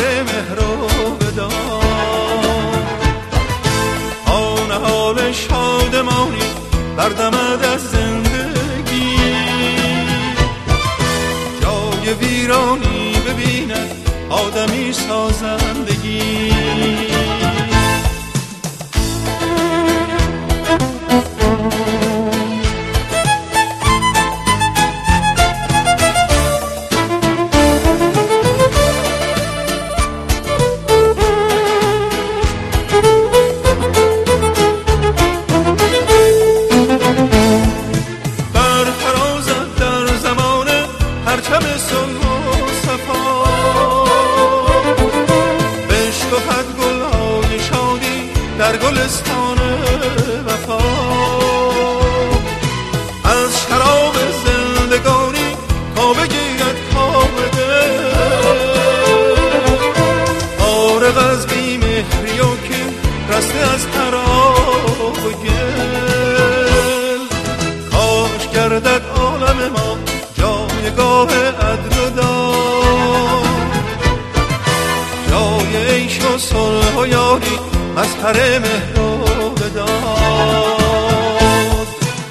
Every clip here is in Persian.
مهر و وداد. آن حال شادمانی بردمد از زندگی، جای ویرانی ببیند آدمی سازندگی. در گلستان وفا از شراب زندگانی تا بگیرد کام دل، فارغ از بی‌مهری و که رسته از خراب و گل. کاش گردد عالم ما جایگاه عدل و داد، جای عیش و صلح و یاری مظهر مهر و وداد.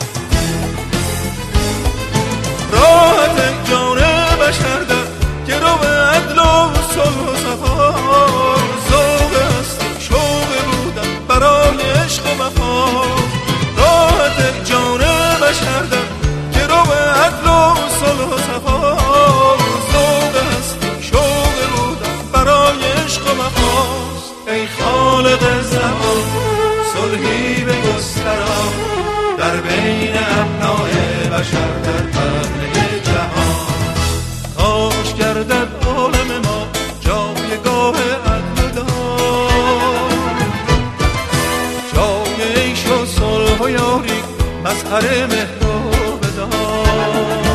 راحت جان بشر در گرو عدل و صلح و صفا، ذوق هستی شوق بودن برای عشق و وفا. راحت جان بشر در گرو عدل و صلح و صفا، ذوق هستی شوق بودن برای عشق و وفا. ای خالق زمان صلحی بگسترا در بین ابنای بشر در پهنه جهان. کاش گردد عالم ما جایگاه عدل و داد، جای عیش و صلح و یاری مظهر مهر و وداد.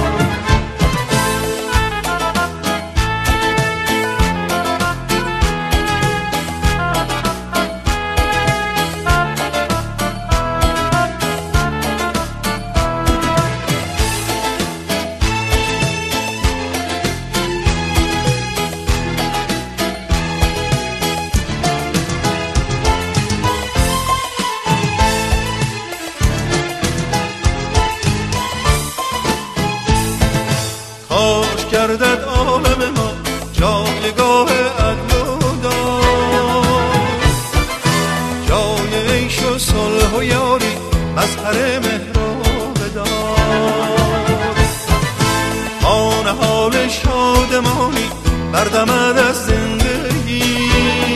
کاش گردد عالم ما جایگاه عدل و داد، جای عیش و صلح و یاری مظهر مهر و وداد. آن حال شادمانی بردمد از زندگی،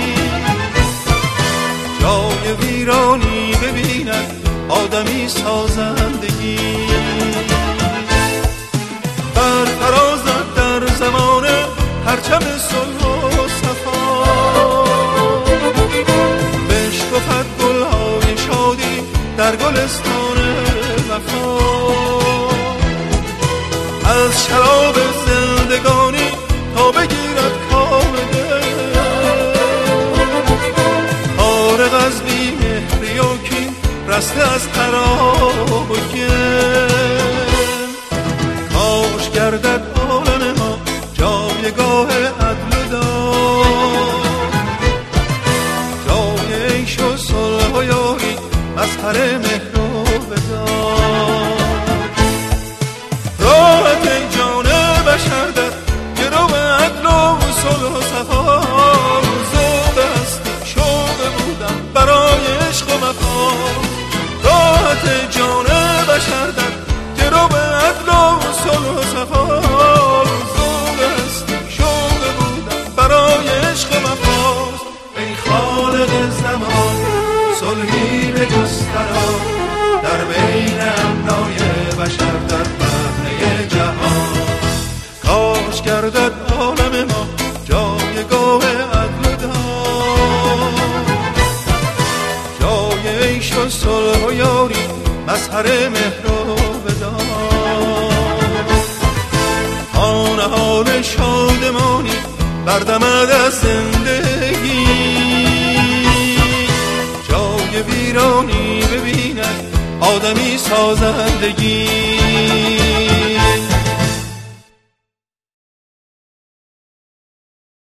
جای ویرانی ببیند آدمی سازندگی. برفرازد در زمان پرچم صلح و صفا، بشکفد گلهای شادی در گلستان وفا. از شراب زندگانی تا بگیرد کام دل، فارغ از بی‌مهری و کین رسته از خراب و گل. کاش گردد عالم ما جایگاه عدل و داد، جای عیش و صلح و یاری مظهر مهر و وداد. راحت جان بشر در گرو عدل و صلح و صفا، ذوق هستی شوق بودن برای عشق و وفا. راحت جان بشر در گرو عدل و صلح و صفا، ذوق هستی شوق بودن برای عشق و وفا. ای خالق زمان صلحی بگسترا در بین ابنای بشر در پهنه جهان. کاش گردد عالم ما جایگاه عدل و داد، جای عیش و صلح و یاری مظهر مهر و وداد. آن حال شادمانی بردمد از زندگی، جای ویرانی ببیند آدمی سازندگی.